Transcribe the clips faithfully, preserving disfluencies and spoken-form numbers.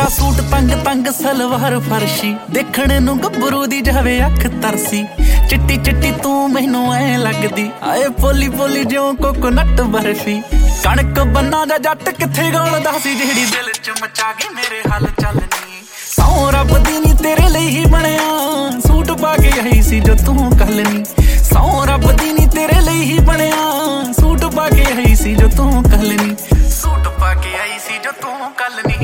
तेरा सूट तंग तंग सलवार फरशी देखने नू गब्बरू दी जावे अख तरसी चिट्टी चिट्टी तू मैनू ऐ लगदी आए पोली पोली ज्यों कोकोनट बर्फी कणक बन्ना जा जट किथे गौलदा सी जेहड़ी दिल च मचा गई मेरे हल चलनी सौ रब दी नी तेरे ਲਈ ही ਬਣਿਆ सूट पा के आई सी जो तू कल नी सौ रब दी नी तेरे ਲਈ ही ਬਣਿਆ सूट पा के आई सी जो तू कल नी सूट पा के आई सी जो तू कल नी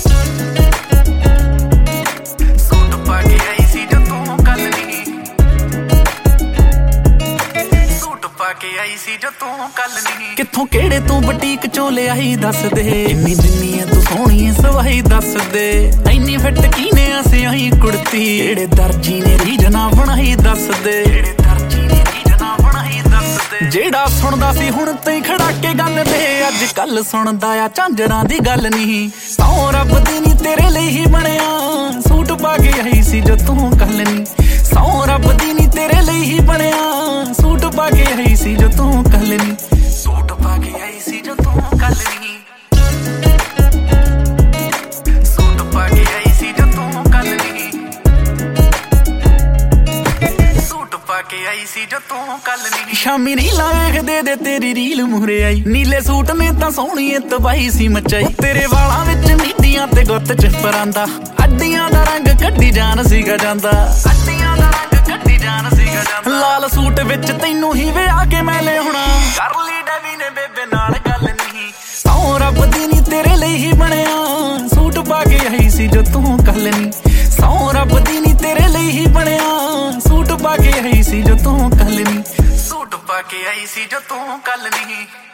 किथों केड़े तू बुटीक चों लियाई दस दे इन्नी दिन्नी है तू सोहणी सवाई दस दे इन्नी फिट कीने सियाई कुड़ती केड़े दर्जी ने रीजना बनाई दस दे जेड़ा सुनदा सी हुण तई खड़ा के गल दे अज कल सुनदा आ झांजरां दी गल नहीं सौ रब दी नी तेरे ਲਈ ही ਬਣਿਆ सूट पा के आई सी जो तू कल नी सौ रब दी नी तेरे ਲਈ ही ਬਣਿਆ सूट पा के आई सी जो तू कल नी सूट पा के आई सी जो तू कल नी सूट पा के आई सी जो तू कल नी सूट पा के आई सी जो तू कल नी शामी रीलां वेखदे दे तेरी रील मूहरे आई नीले सूट ने तां सोहणी तबाही सी मचाई तेरे वालां विच मीडियां ते गुੱਤ च परांदा ਅੱਡੀਆਂ ਦਾ रंग कड्डी जान सीगा जांदा ਅੱਡੀਆਂ ਦਾ रंग कड्डी जान सीगा जांदा लाल सूट विच तैनू ही विआह के मैं ले हुणा कर ली डैवी ने बेबे नाल गल नहीं सौ रब दी नी तेरे ਲਈ ही ਬਣਿਆ सूट पा के आई सी जो तू कल नी सौ रब दी नी तेरे ਲਈ ही ਬਣਿਆ सूट पा के आई सी जो तू कल नी सूट पा के आई सी जो तू कल नहीं।